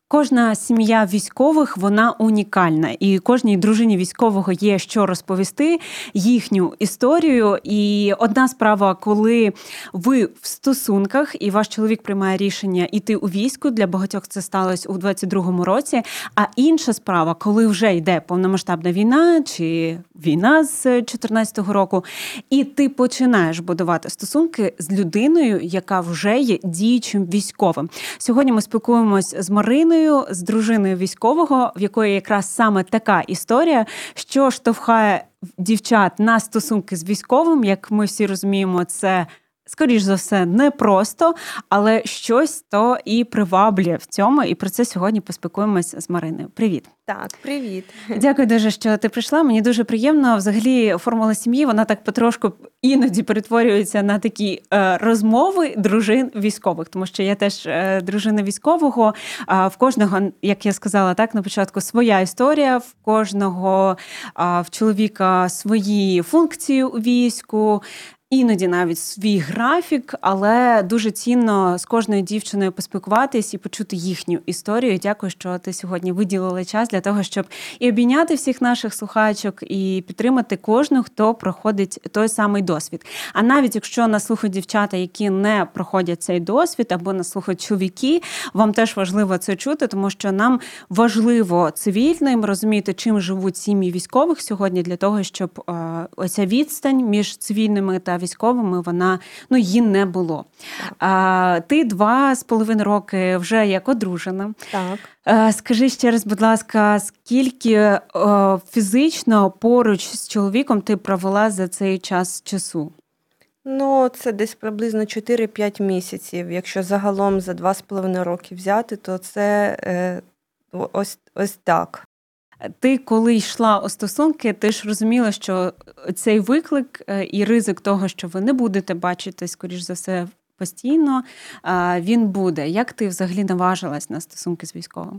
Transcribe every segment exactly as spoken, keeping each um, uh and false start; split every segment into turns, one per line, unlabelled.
Кожна сім'я військових, вона унікальна. І кожній дружині військового є що розповісти, їхню історію. І одна справа, коли ви в стосунках, і ваш чоловік приймає рішення йти у військо, для багатьох це сталося у двадцять другому році. А інша справа, коли вже йде повномасштабна війна, чи війна з чотирнадцятого року, і ти починаєш будувати стосунки з людиною, яка вже є діючим військовим. Сьогодні ми спілкуємось з Мариною, з дружиною військового, в якої якраз саме така історія, що штовхає дівчат на стосунки з військовим. Як ми всі розуміємо, це, скоріш за все, непросто, але щось то і приваблює в цьому. І про це сьогодні поспілкуємось з Мариною. Привіт.
Так, привіт.
Дякую дуже, що ти прийшла. Мені дуже приємно. Взагалі, формула сім'ї, вона так потрошку іноді перетворюється на такі е, розмови дружин військових, тому що я теж е, дружина військового. А в кожного, як я сказала так на початку, своя історія, в кожного а, в чоловіка свої функції у війську, іноді навіть свій графік, але дуже цінно з кожною дівчиною поспілкуватись і почути їхню історію. Дякую, що ти сьогодні виділила час для того, щоб і обійняти всіх наших слухачок, і підтримати кожну, хто проходить той самий досвід. А навіть якщо нас слухають дівчата, які не проходять цей досвід, або нас слухають чоловіки, вам теж важливо це чути, тому що нам важливо цивільним розуміти, чим живуть сім'ї військових сьогодні, для того, щоб е, оця відстань між цивільними та військовими, вона, ну, її не було. А, ти два з половиною роки вже як одружена.
Так.
А, скажи ще раз, будь ласка, скільки о, фізично поруч з чоловіком ти провела за цей час часу?
Ну, це десь приблизно чотири-п'ять місяців. Якщо загалом за два з половиною роки взяти, то це е, ось, ось так.
Ти, коли йшла у стосунки, ти ж розуміла, що цей виклик і ризик того, що ви не будете бачити, скоріш за все, постійно, він буде. Як ти взагалі наважилась на стосунки з військовим?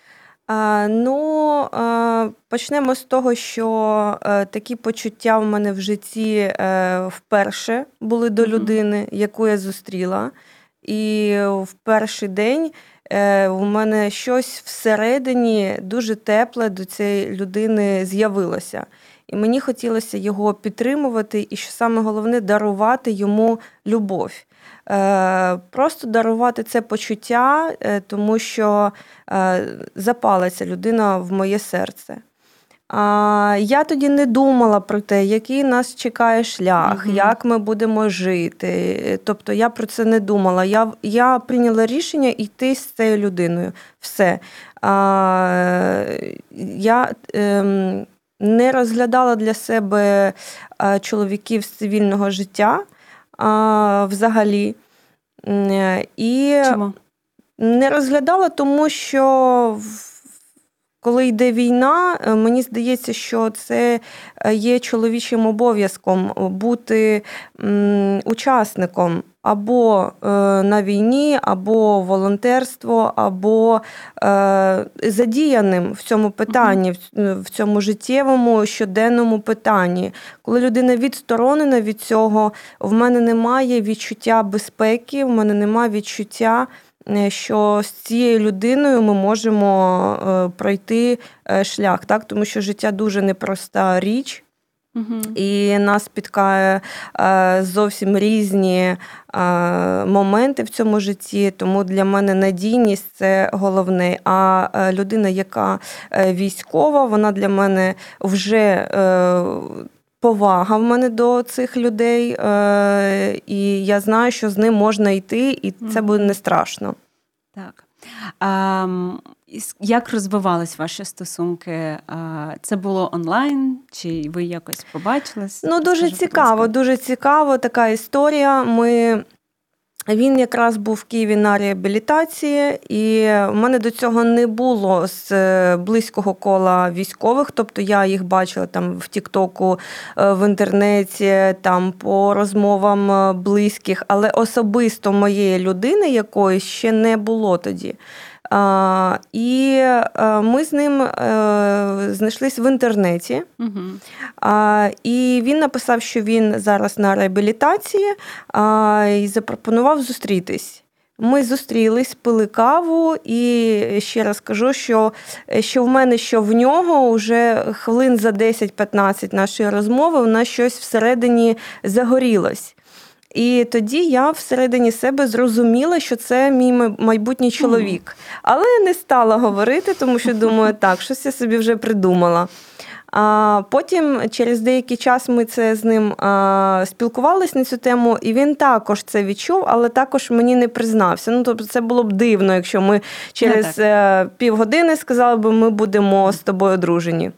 А, ну, а, почнемо з того, що а, такі почуття в мене в житті а, вперше були до людини, яку я зустріла. І в перший день у мене щось всередині дуже тепле до цієї людини з'явилося. І мені хотілося його підтримувати і, що саме головне, дарувати йому любов. Просто дарувати це почуття, тому що запала ця людина в моє серце. А, я тоді не думала про те, який нас чекає шлях, uh-huh. як ми будемо жити. Тобто я про це не думала. Я, я прийняла рішення йти з цією людиною. Все. А, я ем, не розглядала для себе а, чоловіків з цивільного життя а, взагалі. І
Чому?
Не розглядала, тому що коли йде війна, мені здається, що це є чоловічим обов'язком бути м, учасником або е, на війні, або волонтерство, або е, задіяним в цьому питанні, в, в цьому життєвому, щоденному питанні. Коли людина відсторонена від цього, в мене немає відчуття безпеки, в мене немає відчуття, що з цією людиною ми можемо пройти шлях, так? Тому що життя дуже непроста річ, угу. і нас спіткає зовсім різні моменти в цьому житті, тому для мене надійність – це головне. А людина, яка військова, вона для мене вже повага в мене до цих людей, е- і я знаю, що з ним можна йти, і це буде не страшно.
Так. А, як розвивались ваші стосунки? Це було онлайн, чи ви якось побачились?
Ну, дуже Скажи, цікаво, дуже цікаво така історія. Ми... Він якраз був в Києві на реабілітації, і в мене до цього не було з близького кола військових, тобто я їх бачила там в Тік-Току, в інтернеті, там по розмовам близьких, але особисто моєї людини якоїсь ще не було тоді. А, і а, ми з ним а, знайшлись в інтернеті. Угу. А, і він написав, що він зараз на реабілітації, а, і запропонував зустрітись. Ми зустрілись, пили каву, і ще раз кажу, що, що в мене, що в нього, вже хвилин за десять-п'ятнадцять нашої розмови у нас щось всередині загорілось. І тоді я всередині себе зрозуміла, що це мій майбутній чоловік. Але не стала говорити, тому що думаю, так, щось я собі вже придумала. А потім через деякий час ми це з ним а, спілкувалися на цю тему, і він також це відчув, але також мені не признався. Ну, тобто це було б дивно, якщо ми через не півгодини сказали б, ми будемо з тобою одружені.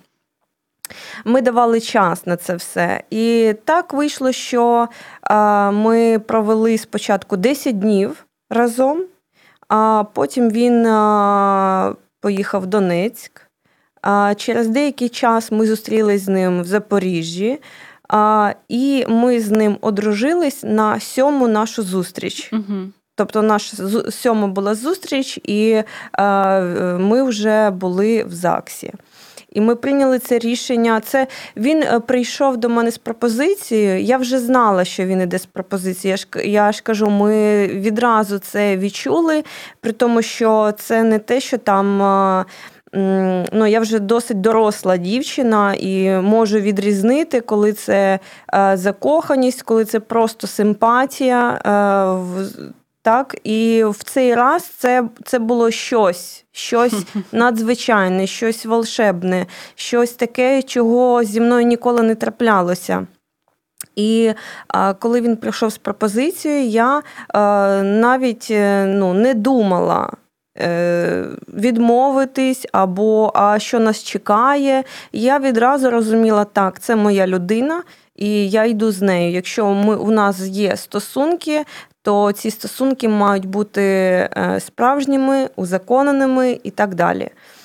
Ми давали час на це все. І так вийшло, що а, ми провели спочатку десять днів разом, а потім він а, поїхав в Донецьк. А через деякий час ми зустрілись з ним в Запоріжжі, а, і ми з ним одружились на сьому нашу зустріч. Угу. Тобто наша сьома була зустріч, і а, ми вже були в ЗАГСі. І ми прийняли це рішення. Це він прийшов до мене з пропозицією. Я вже знала, що він іде з пропозицією. Я ж, я ж кажу, ми відразу це відчули, при тому, що це не те, що там... Ну, я вже досить доросла дівчина і можу відрізнити, коли це закоханість, коли це просто симпатія. Так, і в цей раз це, це було щось, щось надзвичайне, щось волшебне, щось таке, чого зі мною ніколи не траплялося. І а, коли він прийшов з пропозицією, я а, навіть ну, не думала е, відмовитись або а що нас чекає. Я відразу розуміла, так, це моя людина, і я йду з нею. Якщо ми, у нас є стосунки, то ці стосунки мають бути справжніми, узаконеними і так далі.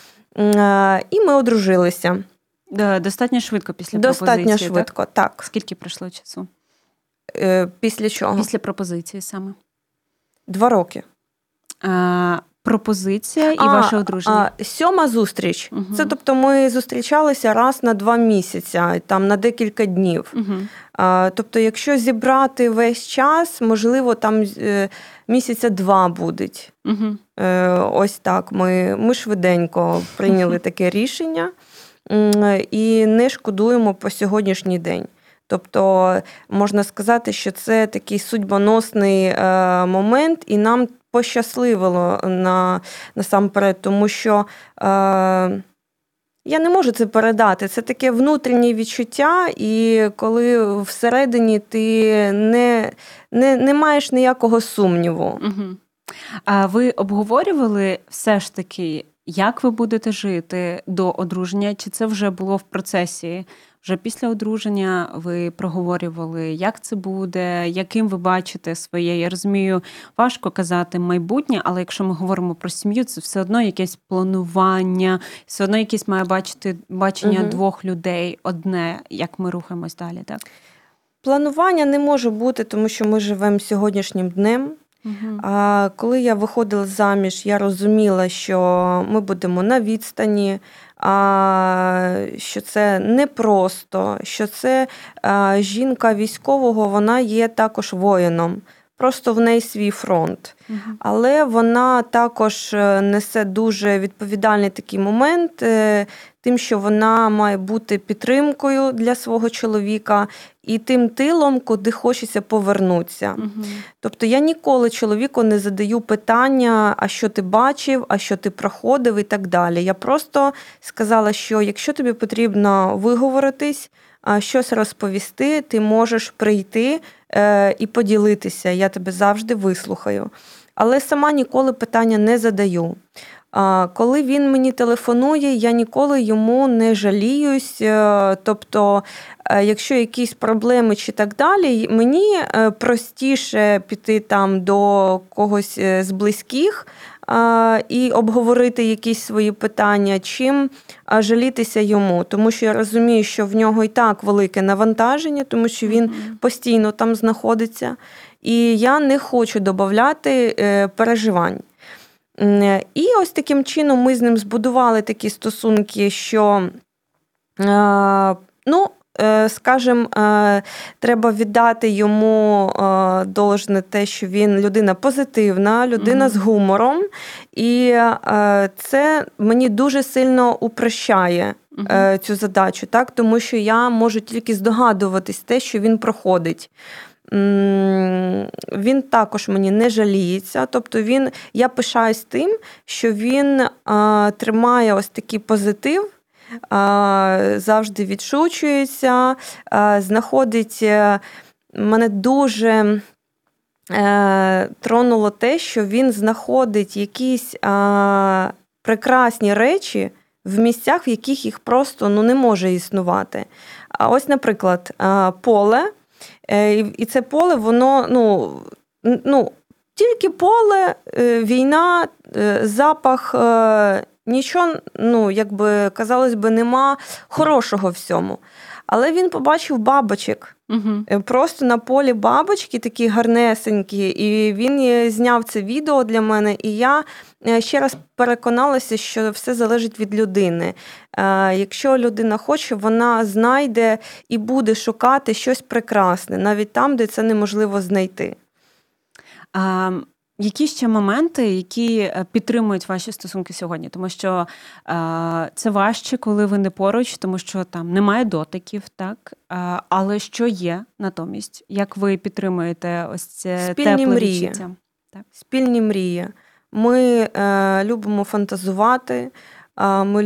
І ми одружилися.
Достатньо швидко після
Достатньо
пропозиції,
Достатньо швидко, так?
так. Скільки пройшло часу?
Після чого?
Після пропозиції саме.
Два роки.
А, пропозиція і а, ваше одруження?
А, сьома зустріч.
Угу.
Це, тобто, ми зустрічалися раз на два місяці, там, на декілька днів.
Угу.
А, тобто, якщо зібрати весь час, можливо, там місяця два буде.
Угу.
Ось так. Ми, ми швиденько прийняли таке рішення і не шкодуємо по сьогоднішній день. Тобто, можна сказати, що це такий судьбоносний е, момент, і нам пощасливило на, насамперед, тому що е, я не можу це передати. Це таке внутрішнє відчуття, і коли всередині ти не, не, не маєш ніякого сумніву.
Угу. А ви обговорювали все ж таки, як ви будете жити до одруження? Чи це вже було в процесі? Вже після одруження ви проговорювали, як це буде, яким ви бачите своє. Я розумію, важко казати майбутнє, але якщо ми говоримо про сім'ю, це все одно якесь планування, все одно якесь має бачити бачення угу. двох людей одне, як ми рухаємось далі, так?
Планування не може бути, тому що ми живемо сьогоднішнім днем.
Угу.
А коли я виходила заміж, я розуміла, що ми будемо на відстані, а, що це непросто, що це а, жінка військового, вона є також воїном. Просто в неї свій фронт.
Угу.
Але вона також несе дуже відповідальний такий момент, тим, що вона має бути підтримкою для свого чоловіка і тим тилом, куди хочеться повернутися.
Угу.
Тобто я ніколи чоловіку не задаю питання, а що ти бачив, а що ти проходив і так далі. Я просто сказала, що якщо тобі потрібно виговоритись, щось розповісти, ти можеш прийти е, і поділитися. Я тебе завжди вислухаю. Але сама ніколи питання не задаю. А, коли він мені телефонує, я ніколи йому не жаліюсь. Е, тобто, е, якщо якісь проблеми чи так далі, мені е, простіше піти там до когось з близьких, і обговорити якісь свої питання, чим жалітися йому. Тому що я розумію, що в нього і так велике навантаження, тому що він mm-hmm. постійно там знаходиться. І я не хочу додавати переживань. І ось таким чином ми з ним збудували такі стосунки, що, ну, скажімо, треба віддати йому должне те, що він людина позитивна, людина mm-hmm. з гумором, і це мені дуже сильно упрощає mm-hmm. цю задачу, так? Тому що я можу тільки здогадуватись те, що він проходить. Він також мені не жаліється, тобто він, я пишаюсь тим, що він а, тримає ось такий позитив, а, завжди відшучується, а, знаходить, а, мене дуже а, тронуло те, що він знаходить якісь а, прекрасні речі в місцях, в яких їх просто ну, не може існувати. А ось, наприклад, а, поле. І це поле, воно, ну, ну, тільки поле, війна, запах, нічого, ну, якби, казалось би, нема хорошого в цьому. Але він побачив бабочок. Угу. Просто на полі бабочки такі гарнесенькі, і він зняв це відео для мене, і я ще раз переконалася, що все залежить від людини. Якщо людина хоче, вона знайде і буде шукати щось прекрасне, навіть там, де це неможливо знайти.
А, які ще моменти, які підтримують ваші стосунки сьогодні? Тому що а, це важче, коли ви не поруч, тому що там немає дотиків, так? А, але що є натомість? Як ви підтримуєте ось це
Спільні
тепле
мрії.
відчуття? Так?
Спільні мрії. Ми е, любимо фантазувати, е, ми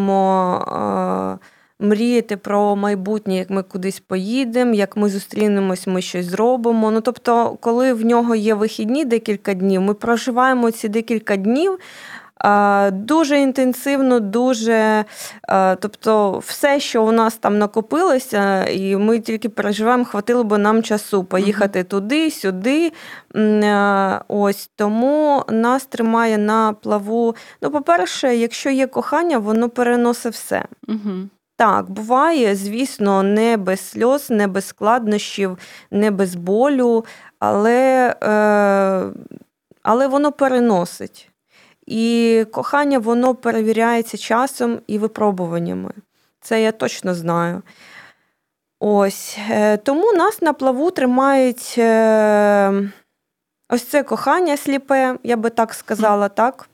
любимо е, мріяти про майбутнє, як ми кудись поїдемо, як ми зустрінемось, ми щось зробимо. Ну, тобто, коли в нього є вихідні декілька днів, ми проживаємо ці декілька днів е, дуже інтенсивно, дуже, е, тобто, все, що у нас там накопилося, і ми тільки переживаємо, хватило би нам часу поїхати mm-hmm. туди, сюди. Е, ось, тому нас тримає на плаву. Ну, по-перше, якщо є кохання, воно переносить все.
Mm-hmm.
Так, буває, звісно, не без сльоз, не без складнощів, не без болю, але, е, але воно переносить. І кохання, воно перевіряється часом і випробуваннями. Це я точно знаю. Ось. Е, тому нас на плаву тримають е, ось це кохання сліпе, я би так сказала, так?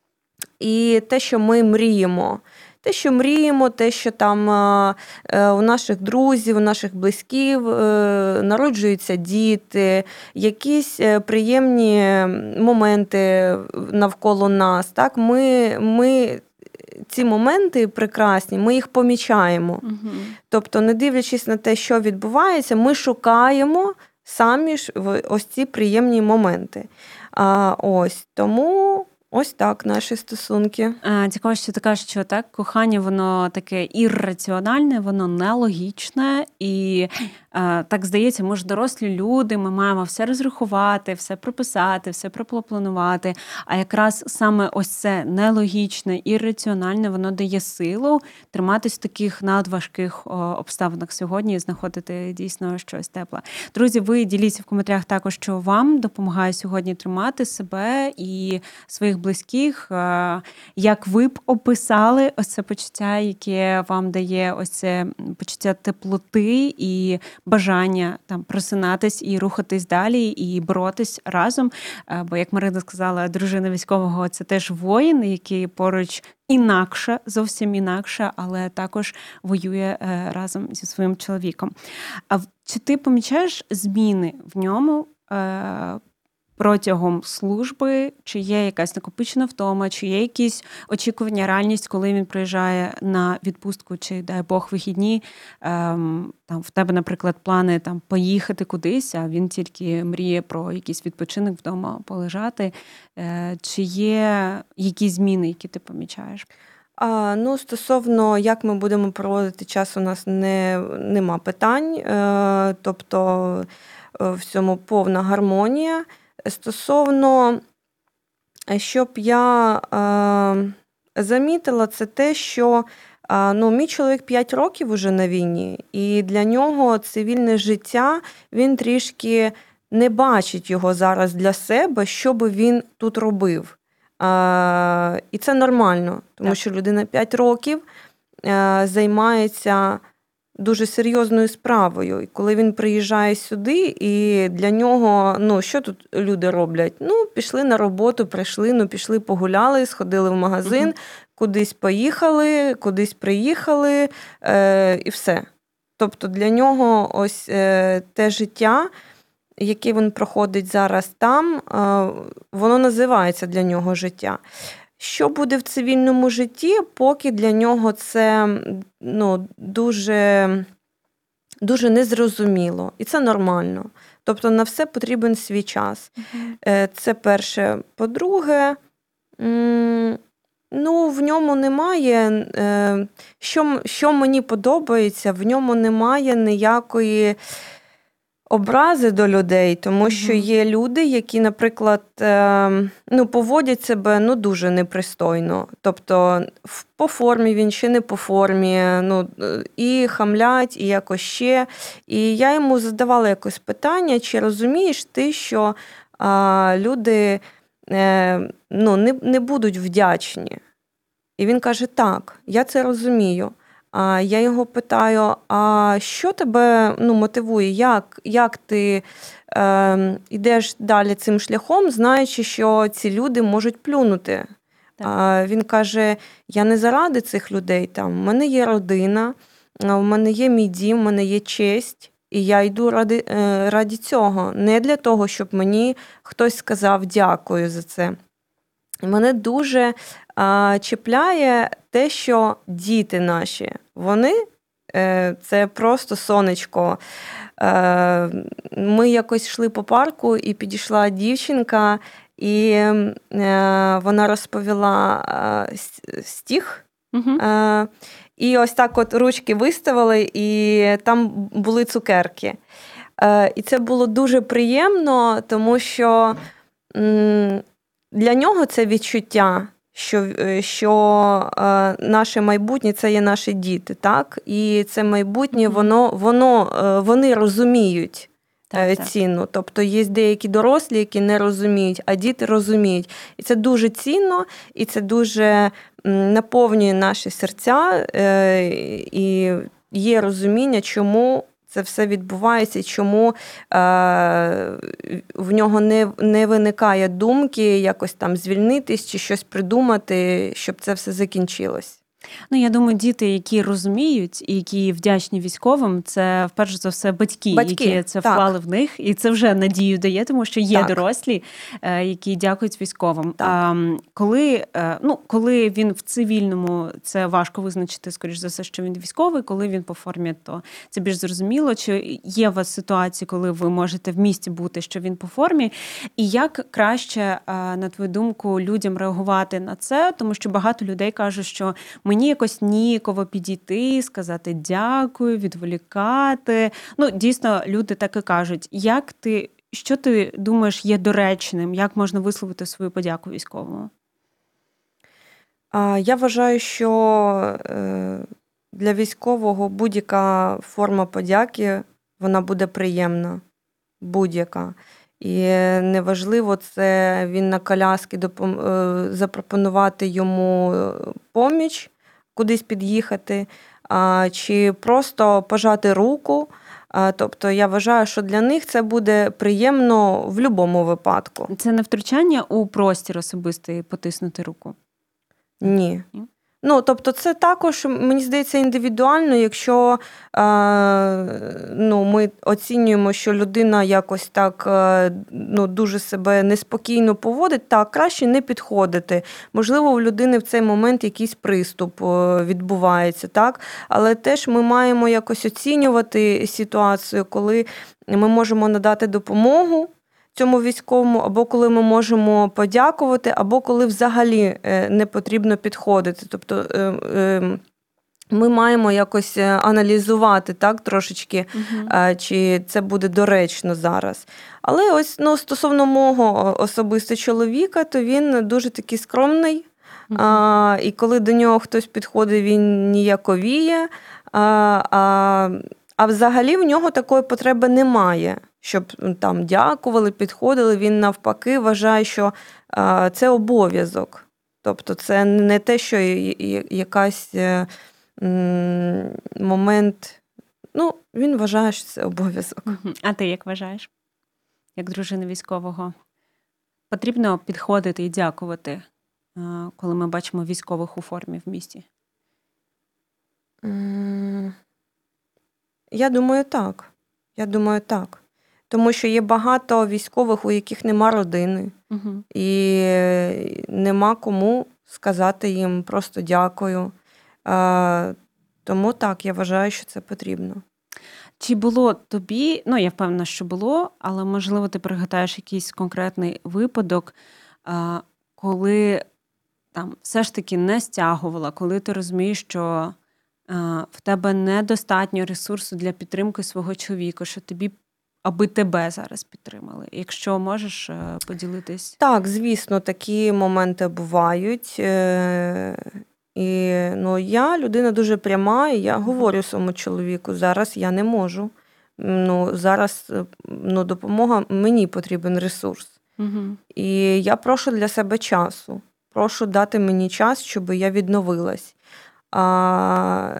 І те, що ми мріємо. Те, що мріємо, те, що там е, у наших друзів, у наших близьків е, народжуються діти, якісь приємні моменти навколо нас. Так? Ми, ми ці моменти прекрасні, ми їх помічаємо. Угу. Тобто, не дивлячись на те, що відбувається, ми шукаємо самі ж ось ці приємні моменти. А, ось, тому... Ось так, наші стосунки.
Цікаво, що ти кажеш, що так, кохання, воно таке ірраціональне, воно нелогічне, і е, так здається, ми ж дорослі люди, ми маємо все розрахувати, все прописати, все пропланувати, а якраз саме ось це нелогічне, ірраціональне, воно дає силу триматись в таких надважких обставинах сьогодні і знаходити дійсно щось тепле. Друзі, ви діліться в коментарях також, що вам допомагає сьогодні тримати себе і своїх близьких, як ви б описали ось це почуття, яке вам дає ось це почуття теплоти і бажання там просинатись і рухатись далі, і боротись разом. Бо, як Марина сказала, дружина військового – це теж воїн, який поруч інакше, зовсім інакше, але також воює разом зі своїм чоловіком. А чи ти помічаєш зміни в ньому протягом служби, чи є якась накопичена втома, чи є якісь очікування, реальність, коли він приїжджає на відпустку, чи, дай Бог, вихідні, ем, там, в тебе, наприклад, плани там, поїхати кудись, а він тільки мріє про якийсь відпочинок вдома, полежати. Е, чи є якісь зміни, які ти помічаєш?
А, ну, стосовно, як ми будемо проводити час, у нас не, нема питань. Е, тобто, в цьому повна гармонія. Стосовно, щоб я е, замітила, це те, що е, ну, мій чоловік п'ять років уже на війні, і для нього цивільне життя, він трішки не бачить його зараз для себе, що би він тут робив. Е, і це нормально, тому так. що людина п'ять років е, займається дуже серйозною справою. І коли він приїжджає сюди, і для нього, ну, що тут люди роблять? Ну, пішли на роботу, прийшли, ну, пішли погуляли, сходили в магазин, угу. кудись поїхали, кудись приїхали, е, і все. Тобто для нього ось е, те життя, яке він проходить зараз там, е, воно називається для нього життя. Що буде в цивільному житті, поки для нього це, ну, дуже, дуже незрозуміло. І це нормально. Тобто на все потрібен свій час. Uh-huh. Це перше. По-друге, ну, в ньому немає, що, що мені подобається, в ньому немає ніякої образи до людей, тому що є люди, які, наприклад, ну, поводять себе, ну, дуже непристойно. Тобто по формі він ще не по формі, ну, і хамлять, і якось ще. І я йому задавала якось питання, чи розумієш ти, що а, люди е, ну, не, не будуть вдячні. І він каже, так, я це розумію. А я його питаю, а що тебе, ну, мотивує, як, як ти е, йдеш далі цим шляхом, знаючи, що ці люди можуть плюнути? А він каже, я не заради цих людей, там, в мене є родина, в мене є мій дім, в мене є честь, і я йду ради, е, ради цього, не для того, щоб мені хтось сказав дякую за це. Мене дуже а, чіпляє те, що діти наші, вони е, це просто сонечко. Е, ми якось йшли по парку, і підійшла дівчинка, і е, вона розповіла е, стих. Угу. Е, і ось так от ручки виставили, і там були цукерки. Е, і це було дуже приємно, тому що м, для нього це відчуття, що, що е, наше майбутнє – це є наші діти, так? І це майбутнє, воно, воно, е, вони розуміють так, так. ціну. Тобто є деякі дорослі, які не розуміють, а діти розуміють. І це дуже цінно, і це дуже наповнює наші серця, е, і є розуміння, чому це все відбувається, чому е, в нього не, не виникає думки якось там звільнитись чи щось придумати, щоб це все закінчилось.
Ну, я думаю, діти, які розуміють і які вдячні військовим, це, вперше за все, батьки, батьки які це так. вклали в них. І це вже надію дає, тому що є так. дорослі, які дякують військовим. Так. А коли, ну, коли він в цивільному, це важко визначити, скоріш за все, що він військовий. Коли він по формі, то це більш зрозуміло. Чи є у вас ситуації, коли ви можете в місті бути, що він по формі? І як краще, на твою думку, людям реагувати на це? Тому що багато людей кажуть, що мені якось ніяково підійти, сказати дякую, відволікати. Ну, дійсно, люди так і кажуть. Як ти, що ти думаєш є доречним? Як можна висловити свою подяку військовому?
Я вважаю, що для військового будь-яка форма подяки, вона буде приємна. Будь-яка. І неважливо, це він на коляски допом... запропонувати йому поміч, кудись під'їхати, чи просто пожати руку. Тобто я вважаю, що для них це буде приємно в будь-якому випадку.
Це не втручання у простір особистий потиснути руку?
Ні. Ні? Ну, тобто це також, мені здається, індивідуально, якщо е, ну, ми оцінюємо, що людина якось так е, ну, дуже себе неспокійно поводить, так, краще не підходити. Можливо, у людини в цей момент якийсь приступ е, відбувається, так? Але теж ми маємо якось оцінювати ситуацію, коли ми можемо надати допомогу цьому військовому, або коли ми можемо подякувати, або коли взагалі не потрібно підходити. Тобто ми маємо якось аналізувати так, трошечки, угу. чи це буде доречно зараз. Але ось ну, стосовно мого особисто чоловіка, то він дуже такий скромний, угу. а, і коли до нього хтось підходить, він ніяковіє, а, а, а взагалі в нього такої потреби немає. Щоб там дякували, підходили, він навпаки вважає, що а, це обов'язок. Тобто це не те, що якась м, момент ну, він вважає, що це обов'язок.
Мгм. А ти як вважаєш? Як дружина військового? Потрібно підходити і дякувати, е, коли ми бачимо військових у формі в місті?
М, Я думаю, так. Я думаю, так. Тому що є багато військових, у яких нема родини,
Угу.
і е, нема кому сказати їм просто дякую. Е, Тому так, я вважаю, що це потрібно.
Чи було тобі, ну я впевнена, що було, але можливо ти пригадаєш якийсь конкретний випадок, а, коли там все ж таки не стягувала, коли ти розумієш, що а, в тебе недостатньо ресурсу для підтримки свого чоловіка, що тобі, аби тебе зараз підтримали. Якщо можеш е, поділитись.
Так, звісно, такі моменти бувають. Е, І ну, я людина дуже пряма, і я
Мгм.
говорю своєму чоловіку, зараз я не можу. Ну, зараз е, ну, допомога, мені потрібен ресурс.
Угу.
І я прошу для себе часу. Прошу дати мені час, щоб я відновилась. А,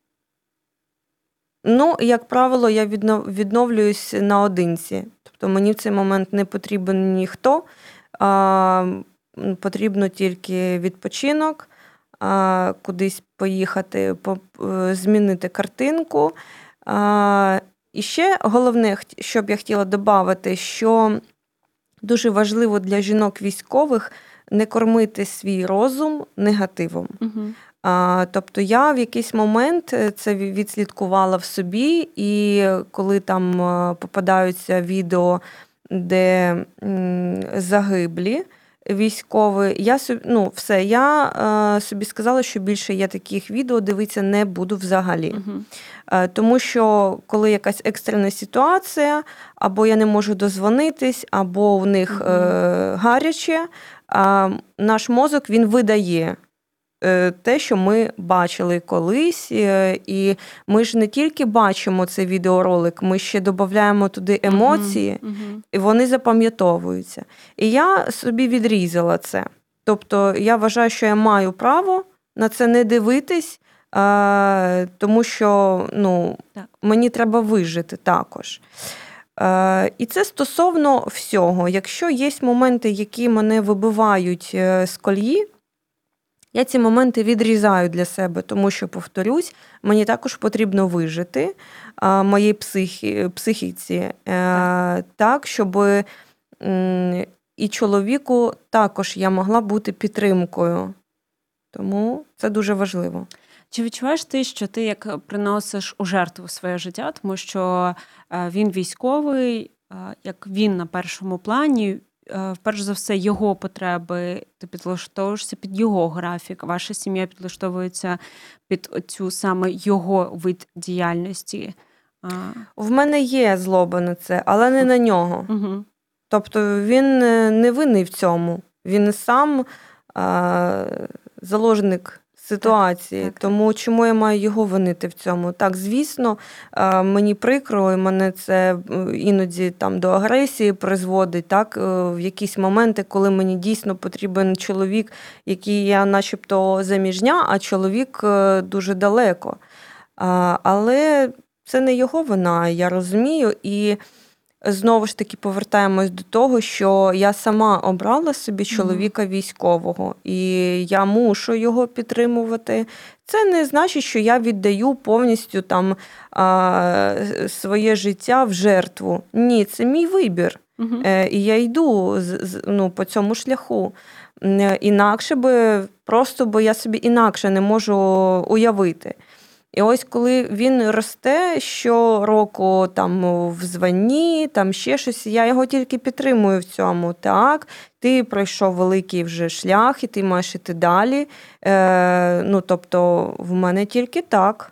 ну, як правило, я віднов- відновлююсь наодинці. Тобто мені в цей момент не потрібен ніхто, а, м, потрібно тільки відпочинок, а, кудись поїхати, по- е, змінити картинку. А, і ще головне, хт- що б я хотіла додати, що дуже важливо для жінок військових не кормити свій розум негативом.
Угу.
А, тобто я в якийсь момент е, це ві- відслідкувала в собі, і коли там е, попадаються відео, де м, загиблі військові, я собі, ну, все, я е, собі сказала, що більше я таких відео дивитися не буду взагалі.
Угу.
Е, Тому що коли якась екстрена ситуація, або я не можу дозвонитись, або в них
Мгм.
е, гаряче, а наш мозок він видає е, те, що ми бачили колись. е, І ми ж не тільки бачимо цей відеоролик, ми ще додаємо туди емоції,
Угу.
і вони запам'ятовуються. І я собі відрізала це. Тобто я вважаю, що я маю право на це не дивитись, а, тому що ну,
Так.
мені треба вижити також. Е, І це стосовно всього. Якщо є моменти, які мене вибивають е, з колії, я ці моменти відрізаю для себе, тому що, повторюсь, мені також потрібно вижити а, моїй психі, психіці, е,
Так.
так, щоб м, і чоловіку також я могла бути підтримкою. Тому це дуже важливо.
Чи відчуваєш ти, що ти як приносиш у жертву своє життя, тому що е, він військовий, е, як він на першому плані, е, перш за все, його потреби, ти підлаштовуєшся під його графік, ваша сім'я підлаштовується під цю саме його вид діяльності. А,
В мене є злоба на це, але не на нього.
угу.
Тобто він е, не винний в цьому. Він сам а, заложник ситуації.
Так, так.
Тому чому я маю його винити в цьому? Так, звісно, а, мені прикро, і мене це е, іноді там до агресії призводить, так, е, в якісь моменти, коли мені дійсно потрібен чоловік, який я начебто заміжня, а чоловік е, дуже далеко. А, але це не його вина, я розумію. І знову ж таки повертаємось до того, що я сама обрала собі чоловіка військового, і я мушу його підтримувати. Це не значить, що я віддаю повністю там а, своє життя в жертву. Ні, це мій вибір.
Угу.
Е, І я йду з- з- ну, по цьому шляху. М, Інакше би, просто бо я собі інакше не можу уявити. І ось коли він росте щороку там в званні, там ще щось, я його тільки підтримую в цьому. Так, ти пройшов великий вже шлях, і ти маєш іти далі. Е, ну, тобто, в мене тільки так.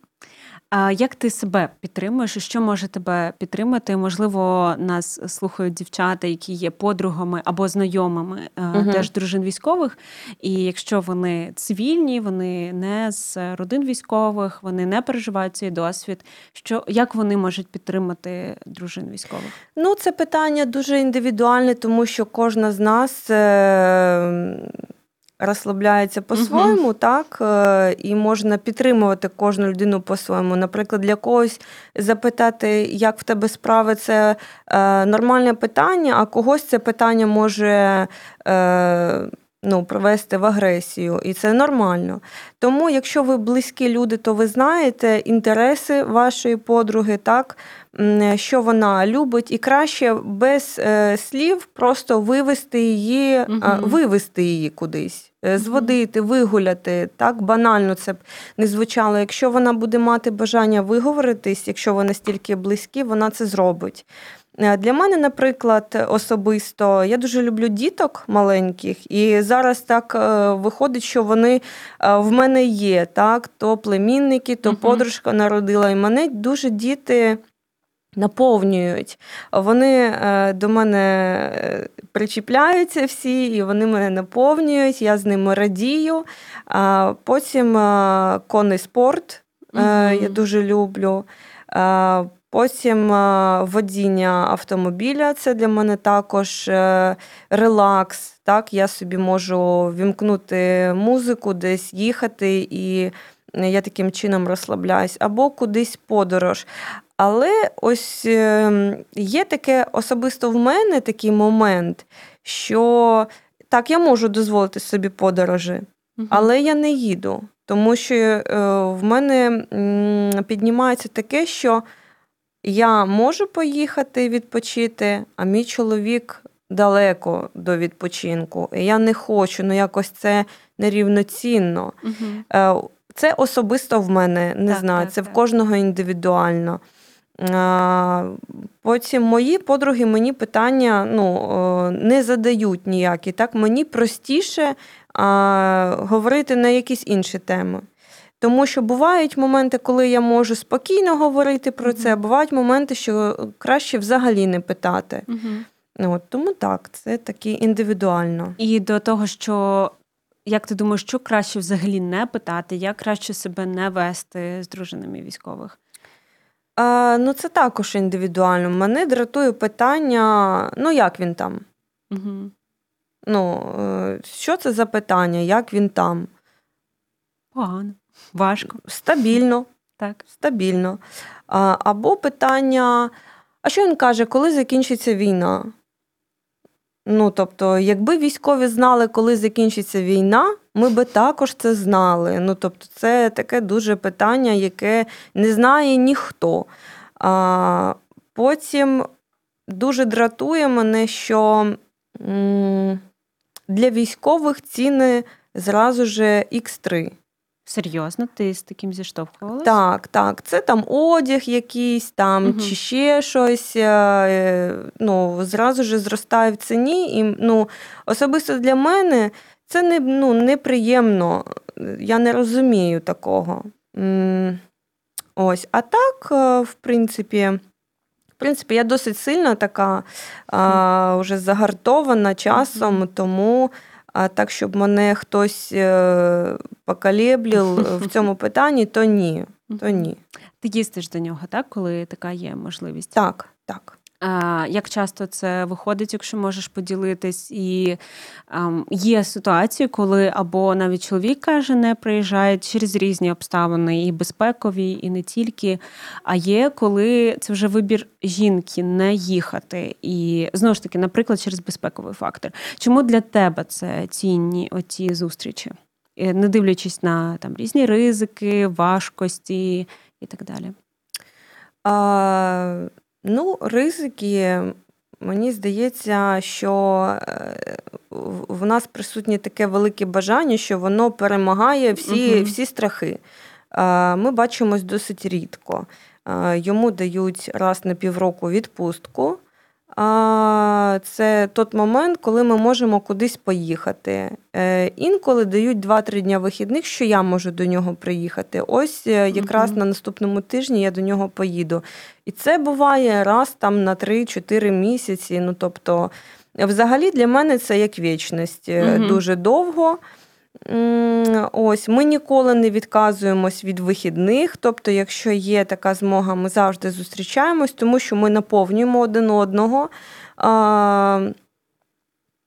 А як ти себе підтримуєш і що може тебе підтримати? Можливо, нас слухають дівчата, які є подругами або знайомими е,
Мгм.
теж дружин військових. І якщо вони цивільні, вони не з родин військових, вони не переживають цей досвід. Що як вони можуть підтримати дружин військових?
Ну, це питання дуже індивідуальне, тому що кожна з нас е, розслабляється по-своєму,
Мгм.
так, е, і можна підтримувати кожну людину по-своєму. Наприклад, для когось запитати, як в тебе справи, це е, нормальне питання, а когось це питання може е, ну, привести в агресію, і це нормально. Тому, якщо ви близькі люди, то ви знаєте інтереси вашої подруги, так, м, що вона любить, і краще без е, слів просто вивести її, е,
Мгм.
вивести її кудись, е,
Мгм.
зводити, вигуляти. Так банально це б не звучало. Якщо вона буде мати бажання виговоритись, якщо ви настільки близькі, вона це зробить. Е, Для мене, наприклад, особисто, я дуже люблю діток маленьких, і зараз так е, виходить, що вони е, в мене є, так, то племінники, то
Мгм.
подружка народила, і мене дуже діти наповнюють. Вони е, до мене е, причіпляються всі, і вони мене наповнюють, я з ними радію. А потім е, конний спорт е, я
Мгм.
дуже люблю. Е, Потім е, водіння автомобіля, це для мене також е, релакс. Так? Я собі можу вімкнути музику, десь їхати, і я таким чином розслабляюсь. Або кудись подорож. Але ось е, є таке особисто в мене такий момент, що так, я можу дозволити собі подорожі,
Мгм.
але я не їду. Тому що е, в мене м, піднімається таке, що я можу поїхати відпочити, а мій чоловік далеко до відпочинку. І я не хочу, ну якось це нерівноцінно.
Мгм.
Е, Це особисто в мене, не
Так,
знаю,
так,
це в
так.
кожного індивідуально. А, Потім мої подруги мені питання ну, е, не задають ніякі. Так? Мені простіше а, говорити на якісь інші теми. Тому що бувають моменти, коли я можу спокійно говорити про це, а
Мгм.
бувають моменти, що краще взагалі не питати.
Мгм.
От, тому так, це таки індивідуально.
І до того, що як ти думаєш, що краще взагалі не питати, як краще себе не вести з дружинами військових?
А, ну, це також індивідуально. Мене дратує питання, ну, як він там?
Угу.
Ну, е, що це за питання, як він там?
Погано, важко.
Стабільно,
Так.
стабільно. А, або питання, а що він каже, коли закінчиться війна? Ну, тобто, якби військові знали, коли закінчиться війна, ми би також це знали. Ну, тобто, це таке дуже питання, яке не знає ніхто. А, потім дуже дратує мене, що м, для військових ціни зразу же ікс три.
Серйозно, ти з таким зіштовхувалась?
Так, так. Це там одяг якийсь, там,
Мгм.
чи ще щось. е, Ну, зразу ж зростає в ціні. І, ну, особисто для мене це не, ну, неприємно. Я не розумію такого. М, Ось. А так, е, в принципі, в принципі, я досить сильно така а, вже загартована часом,
Мгм.
тому а, так, щоб мене хтось е, поколеблив в цьому питанні, то ні. То
Мгм.
ні.
Ти їздиш до нього, так, коли така є можливість?
Так, так.
А, як часто це виходить, якщо можеш поділитись? І ем, є ситуації, коли або навіть чоловік каже, не приїжджає через різні обставини, і безпекові, і не тільки. А є, коли це вже вибір жінки не їхати. І знову ж таки, наприклад, через безпековий фактор. Чому для тебе це цінні оці зустрічі? Е, Не дивлячись на там різні ризики, важкості і так далі.
А, ну, ризики, мені здається, що е, в в нас присутнє таке велике бажання, що воно перемагає всі,
Мгм.
всі страхи. А, Ми бачимось досить рідко. А, Йому дають раз на півроку відпустку. А, Це той момент, коли ми можемо кудись поїхати. Е, Інколи дають два-три дня вихідних, що я можу до нього приїхати. Ось е, якраз
Мгм.
на наступному тижні я до нього поїду. І це буває раз там на три-чотири місяці. Ну, тобто, взагалі для мене це як вічність. Е,
Мгм.
Дуже довго. М, Ось, ми ніколи не відказуємось від вихідних, тобто, якщо є така змога, ми завжди зустрічаємось, тому що ми наповнюємо один одного. А,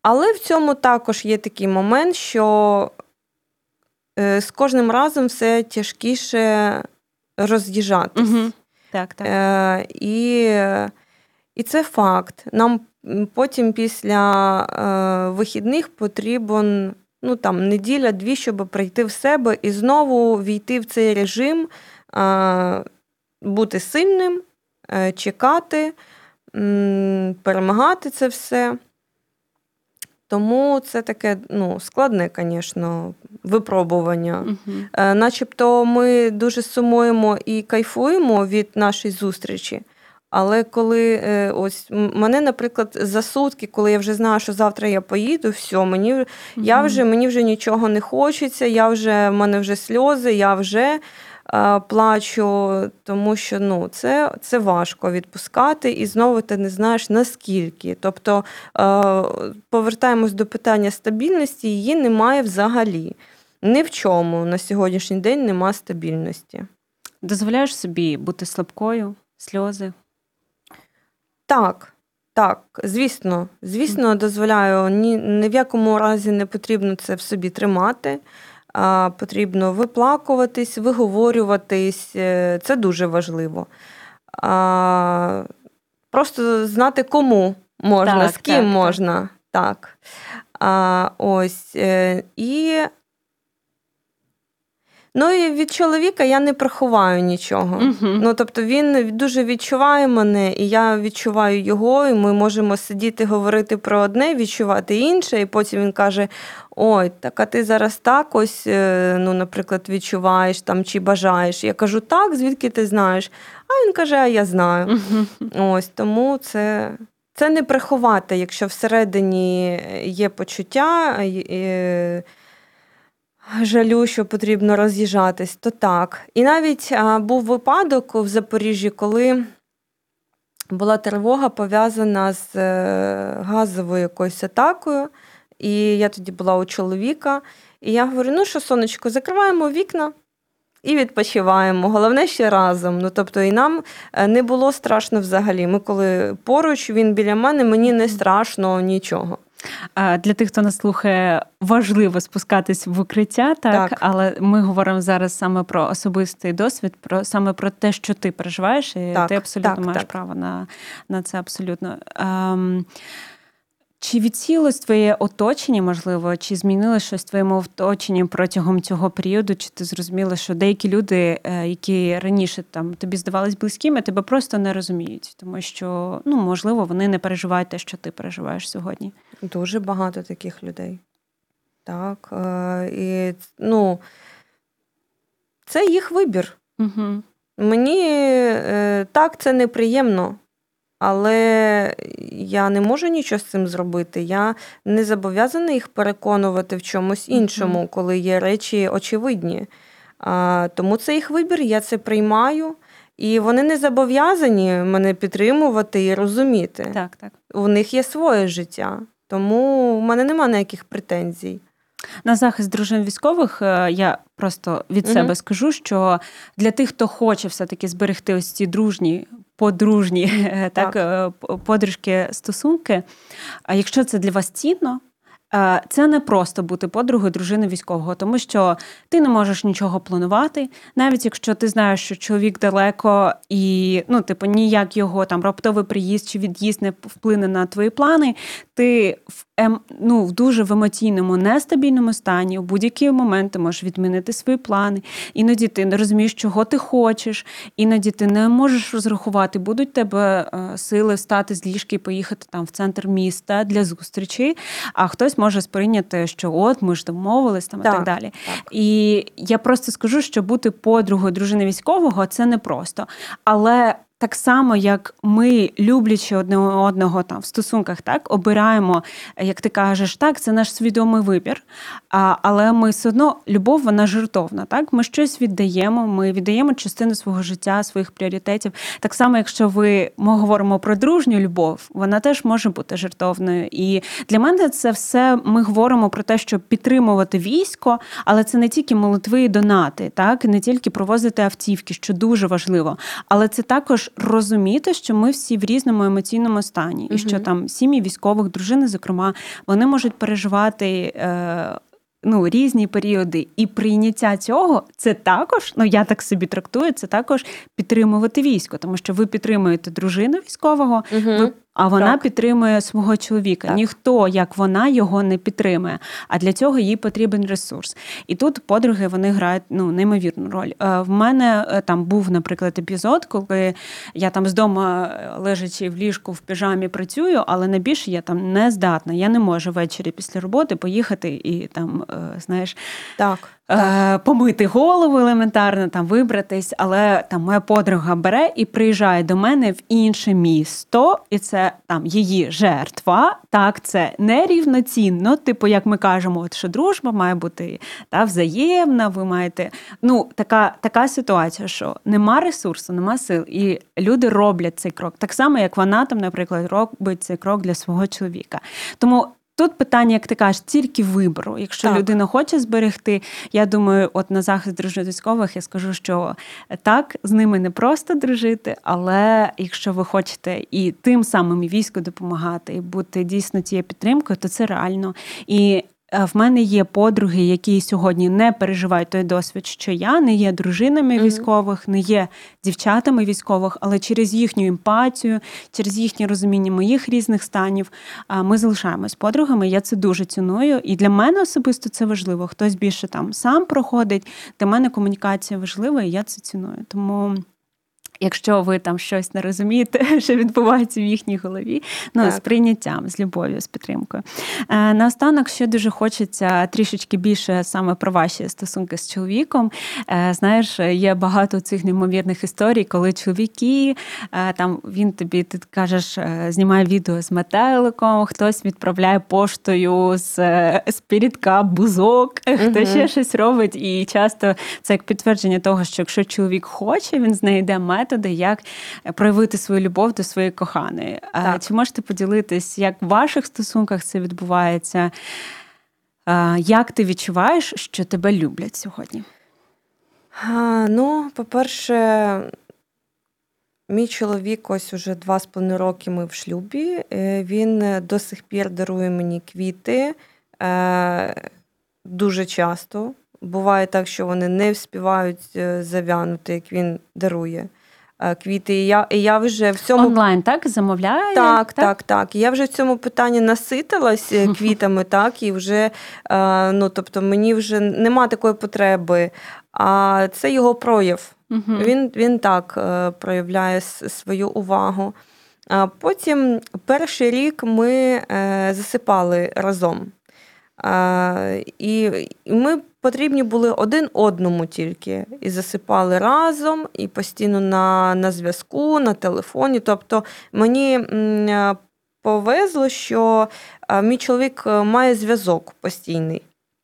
Але в цьому також є такий момент, що е, з кожним разом все тяжкіше роз'їжджатись.
Угу. Так, так.
Е, і, і це факт. Нам потім після е, вихідних потрібен ну, там, неділя-дві, щоб прийти в себе і знову війти в цей режим, е, бути сильним, е, чекати, м, перемагати це все. Тому це таке ну, складне, звісно, випробування.
Угу.
Е, начебто ми дуже сумуємо і кайфуємо від нашої зустрічі, але коли е, ось м- мене, наприклад, за сутки, коли я вже знаю, що завтра я поїду, все, мені, я вже, мені вже нічого не хочеться, я вже, в мене вже сльози, я вже е, плачу, тому що ну, це, це важко відпускати, і знову ти не знаєш наскільки. Тобто е, повертаємось до питання стабільності, її немає взагалі. Ні в чому на сьогоднішній день нема стабільності.
Дозволяєш собі бути слабкою, сльози?
Так, так, звісно, звісно, дозволяю. Ні, ні в якому разі не потрібно це в собі тримати. А, потрібно виплакуватись, виговорюватись. е, Це дуже важливо. А, просто знати, кому можна,
Так,
з ким
так, так.
можна. Так. А, ось. е, І Ну і від чоловіка я не приховаю нічого.
Угу.
Ну, тобто він дуже відчуває мене, і я відчуваю його, і ми можемо сидіти, говорити про одне, відчувати інше, і потім він каже: ой, так а ти зараз так ось, е, ну, наприклад, відчуваєш там чи бажаєш. Я кажу: так, звідки ти знаєш? А він каже: а я знаю.
Угу.
Ось, тому це, це не приховати, якщо всередині є почуття, е, жалю, що потрібно роз'їжджатись, то так. І навіть а, був випадок в Запоріжжі, коли була тривога пов'язана з е, газовою якоюсь атакою, і я тоді була у чоловіка, і я говорю: ну що, сонечко, закриваємо вікна і відпочиваємо. Головне, ще разом. Ну, тобто, і нам е, не було страшно взагалі. Ми коли поруч, він біля мене, мені не страшно нічого.
А Для тих, хто нас слухає, важливо спускатись в укриття, так?
Так.
Але ми говоримо зараз саме про особистий досвід, про саме про те, що ти переживаєш, і
Так,
ти абсолютно
так,
маєш
так.
право на, на це абсолютно. Ем, Чи відсілось твоє оточення, можливо, чи змінилось щось в твоєму оточенні протягом цього періоду? Чи ти зрозуміла, що деякі люди, е, які раніше там тобі здавались близькими, тебе просто не розуміють, тому що, ну, можливо, вони не переживають те, що ти переживаєш сьогодні?
Дуже багато таких людей. Так. Е, і, ну, це їх вибір.
Угу.
Мені е, так, це неприємно, але я не можу нічого з цим зробити. Я не зобов'язана їх переконувати в чомусь іншому,
Мгм.
коли є речі очевидні. А, тому це їх вибір, я це приймаю, і вони не зобов'язані мене підтримувати і розуміти.
Так, так.
У них є своє життя, тому в мене немає ніяких претензій.
На захист дружин військових е, я просто від
Мгм.
себе скажу, що для тих, хто хоче все-таки зберегти ось ці дружні, подружні е, так,
Так.
е, п- подружки стосунки, а якщо це для вас цінно, е, це не просто бути подругою дружини військового, тому що ти не можеш нічого планувати, навіть якщо ти знаєш, що чоловік далеко і, ну, типу, ніяк його там раптовий приїзд чи від'їзд не вплине на твої плани, ти в, ем, ну, в дуже в емоційному, нестабільному стані, у будь-який момент ти можеш відмінити свої плани. Іноді ти не розумієш, чого ти хочеш, іноді ти не можеш розрахувати, будуть тебе е, сили встати з ліжки і поїхати там в центр міста для зустрічі, а хтось може сприйняти, що от ми ж домовились там і так
Так,
далі.
так.
І я просто скажу, що бути подругою дружини військового – це непросто. Але так само, як ми, люблячи одне одного там в стосунках, так, обираємо, як ти кажеш, так, це наш свідомий вибір, а, але ми все одно, любов, вона жертовна, так, ми щось віддаємо, ми віддаємо частину свого життя, своїх пріоритетів. Так само, якщо ви, ми говоримо про дружню любов, вона теж може бути жертовною. І для мене це все, ми говоримо про те, щоб підтримувати військо, але це не тільки молитви і донати, так, і не тільки провозити автівки, що дуже важливо, але це також розуміти, що ми всі в різному емоційному стані, і що там сім'ї військових, дружини, зокрема, вони можуть переживати е, ну, різні періоди. І прийняття цього – це також, ну я так собі трактую, це також підтримувати військо, тому що ви підтримуєте дружину військового, угу. ви а вона так. підтримує свого чоловіка. Так. Ніхто, як вона, його не підтримує. А для цього їй потрібен ресурс. І тут подруги, вони грають ну, неймовірну роль. В мене там був, наприклад, епізод, коли я там з дому, лежачи в ліжку в піжамі, працюю, але найбільше я там не здатна. Я не можу ввечері після роботи поїхати і там, знаєш,
так.
помити голову елементарно, там вибратись, але там моя подруга бере і приїжджає до мене в інше місто, і це там її жертва. Так, це нерівноцінно, типу, як ми кажемо, от, що дружба має бути та, взаємна, ви маєте, ну, така, така ситуація, що нема ресурсу, нема сил, і люди роблять цей крок. Так само, як вона там, наприклад, робить цей крок для свого чоловіка. Тому тут питання, як ти кажеш, тільки вибору. Якщо так. людина хоче зберегти, я думаю, от на захист дружин військових я скажу, що так, з ними не просто дружити, але якщо ви хочете і тим самим і війську допомагати, і бути дійсно цією підтримкою, то це реально. І в мене є подруги, які сьогодні не переживають той досвід, що я, не є дружинами військових, не є дівчатами військових, але через їхню емпатію, через їхнє розуміння моїх різних станів ми залишаємось подругами. Я це дуже ціную. І для мене особисто це важливо. Хтось більше там сам проходить. Для мене комунікація важлива, і я це ціную. Тому... Якщо ви там щось не розумієте, що відбувається в їхній голові, ну, з прийняттям, з любов'ю, з підтримкою. Е, наостанок, що дуже хочеться трішечки більше саме про ваші стосунки з чоловіком. Е, знаєш, є багато цих неймовірних історій, коли чоловіки, е, там, він тобі, ти кажеш, знімає відео з метеликом, хтось відправляє поштою з, з передка бузок, uh-huh. хтось ще щось робить. І часто це як підтвердження того, що якщо чоловік хоче, він знайде метод, як проявити свою любов до своєї коханої. Так. Чи можете поділитись, як в ваших стосунках це відбувається? Як ти відчуваєш, що тебе люблять сьогодні?
А, ну, по-перше, мій чоловік ось уже два з половиною роки ми в шлюбі. Він до сих пір дарує мені квіти дуже часто. Буває так, що вони не вспівають зав'янути, як він дарує квіти. І я, і я вже в цьому...
Онлайн, так? Замовляє?
Так, так, так, так. Я вже в цьому питанні наситилась квітами, так, і вже, ну, тобто, мені вже нема такої потреби. А це його прояв. Угу. Він, він так проявляє свою увагу. А потім перший рік ми засипали разом. І ми потрібні були один одному тільки. І засипали разом, і постійно на, на зв'язку, на телефоні. Тобто мені повезло, що мій чоловік має зв'язок постійний.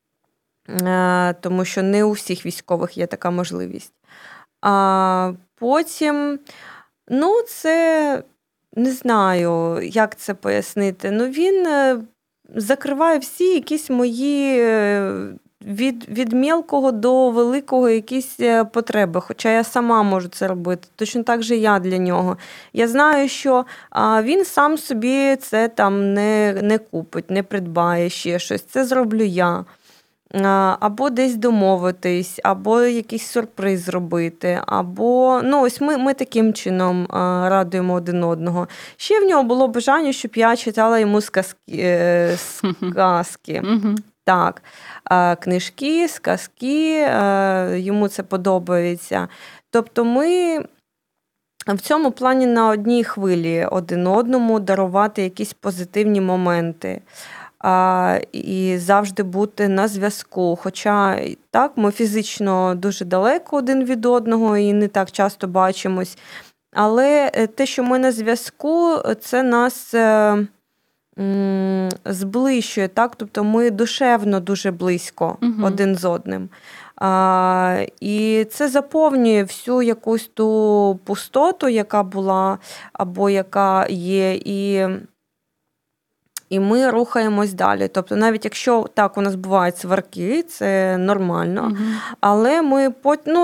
Тому що не у всіх військових є така можливість. А потім, ну, це, не знаю, як це пояснити. Ну, він закриває всі якісь мої від, від мілкого до великого якісь потреби, хоча я сама можу це робити. Точно так же я для нього. Я знаю, що а, він сам собі це там не, не купить, не придбає ще щось. Це зроблю я. А, або десь домовитись, або якийсь сюрприз зробити, або, ну, ось ми, ми таким чином а, радуємо один одного. Ще в нього було бажання, щоб я читала йому сказки. Е, сказки. Так, а, книжки, сказки, а, йому це подобається. Тобто ми в цьому плані на одній хвилі один одному дарувати якісь позитивні моменти. А, і завжди бути на зв'язку. Хоча так, ми фізично дуже далеко один від одного і не так часто бачимось. Але те, що ми на зв'язку, це нас е, м, зближує. Так? Тобто ми душевно дуже близько угу. один з одним. А, і це заповнює всю якусь ту пустоту, яка була або яка є, і І ми рухаємось далі. Тобто навіть якщо так у нас бувають сварки, це нормально. Угу. Але ми, ну,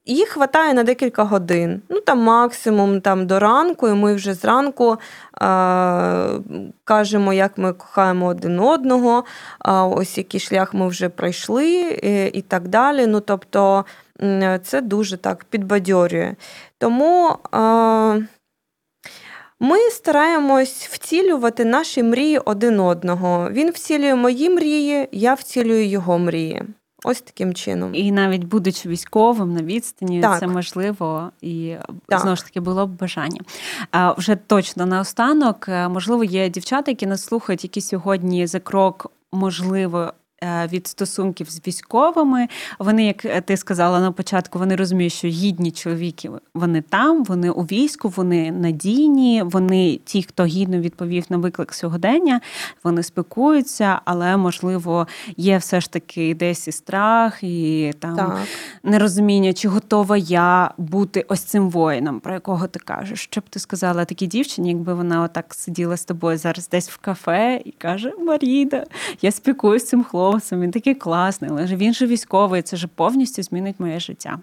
їх вистачає на декілька годин. Ну, там максимум там, до ранку, і ми вже зранку е- кажемо, як ми кохаємо один одного, е- ось який шлях ми вже пройшли і, і так далі. Ну, тобто, це дуже так підбадьорює. Тому е- ми стараємось втілювати наші мрії один одного. Він втілює мої мрії, я втілюю його мрії. Ось таким чином.
І навіть будучи військовим на відстані,
Так.
це можливо, і
Так.
знову ж таки було б бажання. А вже точно наостанок, можливо, є дівчата, які нас слухають, які сьогодні за крок, можливо, від стосунків з військовими. Вони, як ти сказала на початку, вони розуміють, що гідні чоловіки, вони там, вони у війську, вони надійні, вони ті, хто гідно відповів на виклик сьогодення, вони спілкуються, але, можливо, є все ж таки десь і страх, і там
Так.
нерозуміння, чи готова я бути ось цим воїном, про якого ти кажеш. Що б ти сказала такій дівчині, якби вона отак сиділа з тобою зараз десь в кафе і каже: Маріда, я спілкуюсь з цим хлопцем, він такий класний, але ж він же військовий, це ж повністю змінить моє життя.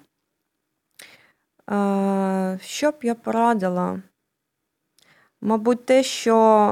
Е, що б я порадила? Мабуть, те, що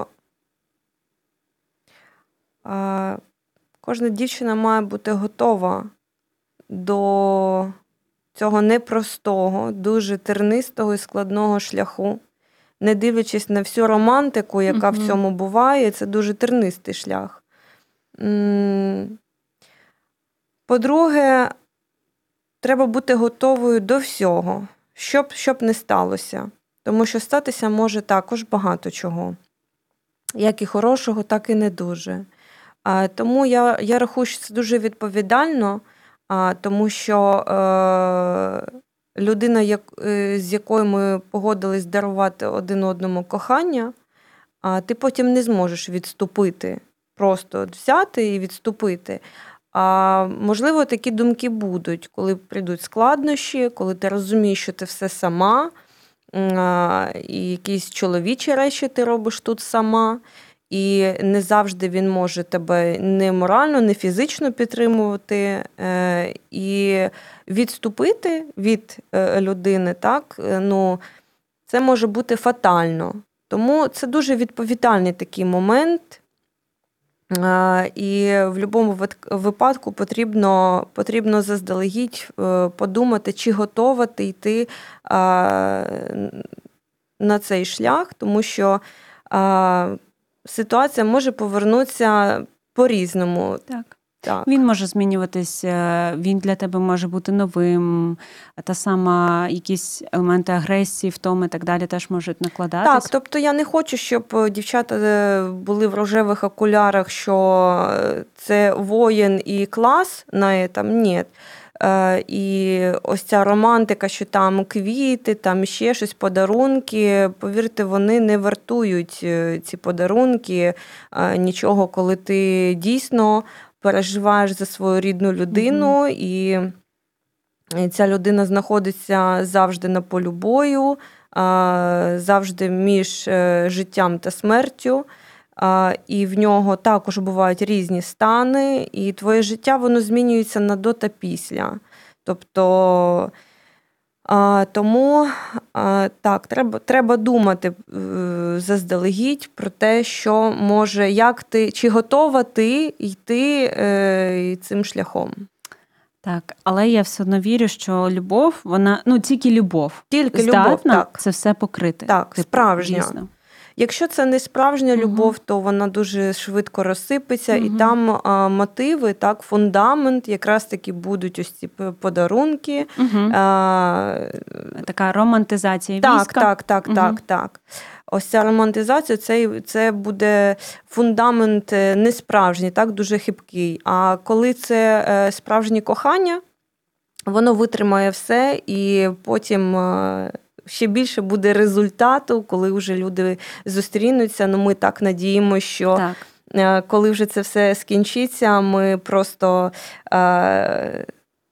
е, кожна дівчина має бути готова до цього непростого, дуже тернистого і складного шляху. Не дивлячись на всю романтику, яка
Мгм.
в цьому буває, це дуже тернистий шлях. М, По-друге, треба бути готовою до всього, щоб, щоб не сталося. Тому що статися може також багато чого. Як і хорошого, так і не дуже. А, тому я, я рахую, що це дуже відповідально, а, тому що е, людина, як, е, з якою ми погодились дарувати один одному кохання, а, ти потім не зможеш відступити. Просто от взяти і відступити. А можливо, такі думки будуть, коли прийдуть складнощі, коли ти розумієш, що ти все сама, а, і якісь чоловічі речі ти робиш тут сама, і не завжди він може тебе не морально, не фізично підтримувати, е, і відступити від е, людини, так, е, ну, це може бути фатально. Тому це дуже відповідальний такий момент. Е, І в будь-якому вит- випадку потрібно, потрібно заздалегідь е, подумати, чи готова ти йти е, на цей шлях, тому що е, ситуація може повернутися по-різному.
Так.
Так.
Він може змінюватись, е, він для тебе може бути новим, та сама якісь елементи агресії, втоми і так далі теж можуть накладатись.
Так, тобто я не хочу, щоб дівчата е, були в рожевих окулярах, що е, це воїн і клас на там, ні. Е, І ось ця романтика, що там квіти, там ще щось, подарунки, повірте, вони не вартують е, ці подарунки, е, нічого, коли ти дійсно переживаєш за свою рідну людину, і ця людина знаходиться завжди на полю бою, а, завжди між е, життям та смертю. А, І в нього також бувають різні стани, і твоє життя воно змінюється на до та після. Тобто, а, тому а, так, треба, треба думати е, заздалегідь про те, що може, як ти, чи готова ти йти е, цим шляхом.
Так, але я все одно вірю, що любов, вона, ну тільки любов,
Тільки
здатна
любов, так.
це все покрити.
Так,
Типу,
справжня.
дійсно.
Якщо це не справжня
Мгм.
любов, то вона дуже швидко розсипеться, і
Мгм.
там а, мотиви, так, фундамент, якраз таки будуть ось ці п- подарунки.
Угу.
А,
Така романтизація
так,
війська.
так, так,
Мгм.
так, так. Ось ця романтизація, це, це буде фундамент е, несправжній, так, дуже хибкий. А коли це е, справжнє кохання, воно витримає все, і потім е, ще більше буде результату, коли вже люди зустрінуться. Ну, ми так надіємося, що
Так.
е, коли вже це все скінчиться, ми просто е,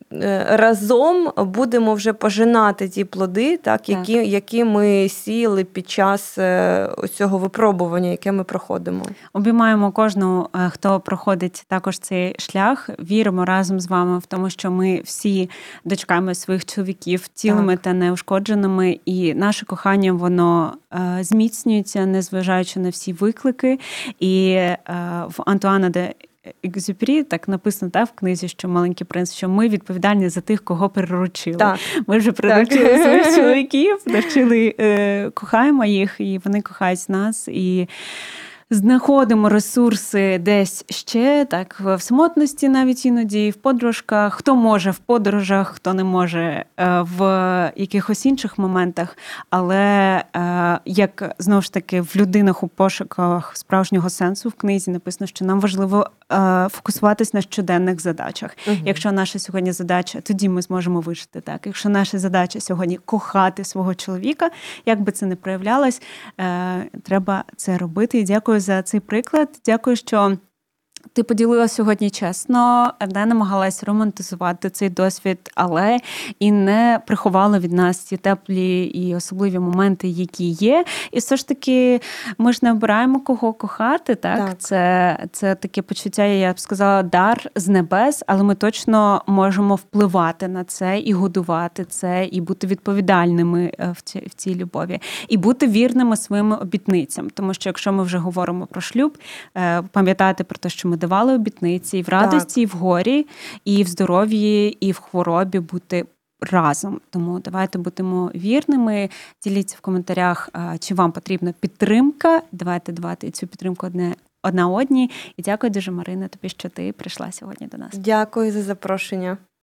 разом будемо вже пожинати ті плоди, так, які,
Так.
які ми сіяли під час ось цього випробування, яке ми проходимо.
Обіймаємо кожного, е, хто проходить також цей шлях. Віримо разом з вами в тому, що ми всі дочекаємо своїх чоловіків цілими
Так.
та неушкодженими, і наше кохання, воно е, зміцнюється, незважаючи на всі виклики. І е, в Антуана де Екзюпері так написано, та, в книзі, що «Маленький принц», що ми відповідальні за тих, кого приручили.
Так.
Ми вже приручили своїх чоловіків, навчили, е, кохаємо їх, і вони кохають нас. І знаходимо ресурси десь ще, так, в самотності навіть іноді, в подружках. Хто може в подорожах, хто не може е, в якихось інших моментах. Але е, як, знову ж таки, в людинах у пошуках справжнього сенсу в книзі написано, що нам важливо е, фокусуватись на щоденних задачах.
Угу.
Якщо наша сьогодні задача, тоді ми зможемо вижити. Так? Якщо наша задача сьогодні кохати свого чоловіка, як би це не проявлялось, е, треба це робити. І дякую за цей приклад. Дякую, що ти поділила сьогодні чесно, не намагалась романтизувати цей досвід, але і не приховала від нас ті теплі і особливі моменти, які є. І все ж таки ми ж не обираємо, кого кохати. Так?
Так.
Це, це таке почуття, я б сказала, дар з небес, але ми точно можемо впливати на це і годувати це, і бути відповідальними в цій, в цій любові. І бути вірними своїм обітницям. Тому що якщо ми вже говоримо про шлюб, пам'ятати про те, що ми давали обітниці і в радості,
Так.
і в горі, і в здоров'ї, і в хворобі бути разом. Тому давайте будемо вірними. Діліться в коментарях, чи вам потрібна підтримка. Давайте давати цю підтримку одне, одна одній. І дякую дуже, Марина, тобі, що ти прийшла сьогодні до нас.
Дякую за запрошення.